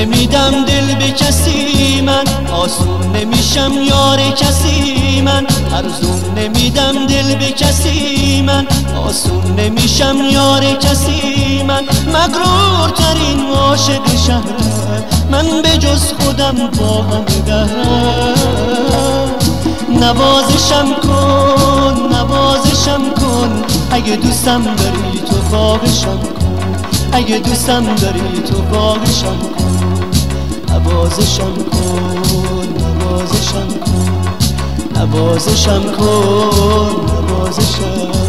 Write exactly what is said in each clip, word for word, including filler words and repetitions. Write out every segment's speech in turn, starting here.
نمیدم دل به کسی من، آسون نمیشم یار کسی من. ارزون نمیدم دل به کسی من، آسون نمیشم یار کسی من. مغرور ترین عاشق شهرم من، به جز خودم با همه دهرم. نوازشم کن نوازشم کن، اگه دوستم داری تو خواهشم کن. اگه دوستم داری تو خواهشم کن. نوازشم کن نوازشم کن، نوازشم کن نوازشم کن.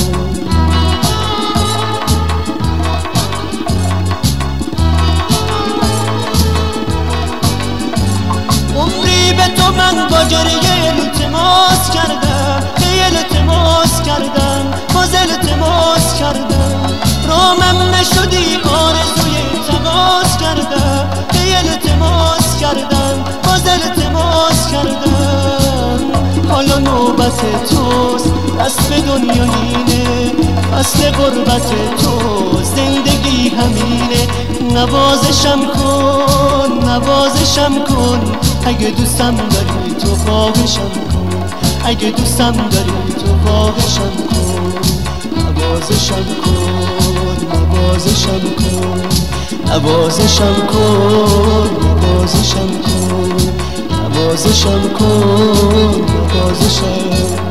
عمری به تو من با گریه التماس کردم، که التماس کردم باز التماس کردم. رامم نشدی آرزوی تماس کردم، که التماس کردم باز التماس کردم. حالا نوبت توست، دست به دنیا اینه، فصل غربت تو، زندگی همینه. نوازشم کن نوازشم کن، اگه دوستم داری تو خواهشم کن. اگه دوستم داری تو خواهشم کن. نوازشم کن نوازشم کن، نوازشم کن نوازشم کن، نوازشم کن نوازشم کن.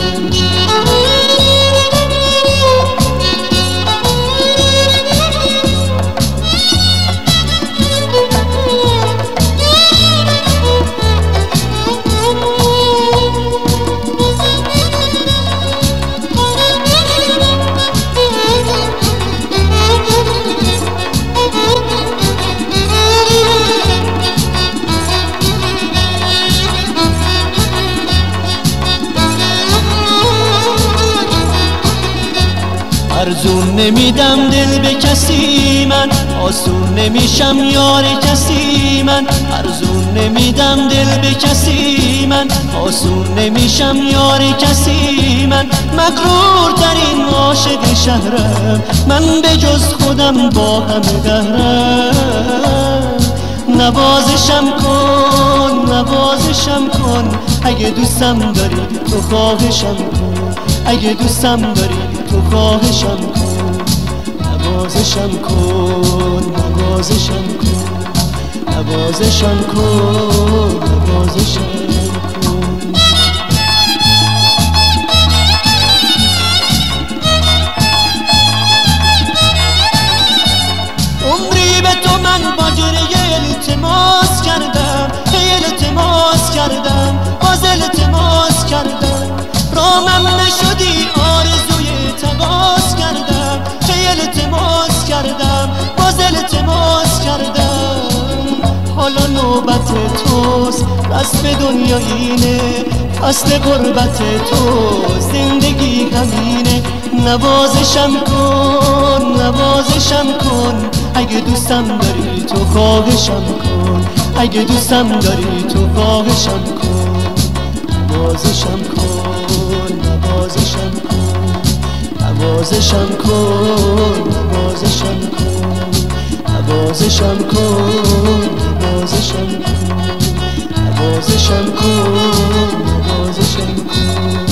ارزون نمیدم دل به کسی من، آسون نمیشم یار کسی من. ارزون نمیدم دل به کسی من، آسون نمیشم یار کسی من. مغرور ترین عاشق شهرم من، به جز خودم با همه دهرم. نوازشم کن نوازشم کن، اگه دوستم داری تو خواهشم کن. اگه دوستم داری تو خواهشم کن. نوازشم کن نوازشم کن، نوازشم کن نوازشم کن. عمری به تو من با گریه التماس کردم، که التماس کردم باز التماس کردم. رامم نشدی آرزوی تماس کردم، که التماس کردم باز التماس کردم. حالا نوبت توست، دست به دنیا اینه، فصل غربت تو، زندگی همینه. نوازشم کن نوازشم کن، اگه دوستم داری تو خواهشم کن. اگه دوستم داری تو خواهشم کن. نوازشم کن نوازشم کن، نوازشم کن نوازشم کن، نوازشم کن نوازشم کن، نوازشم کن نوازشم کن.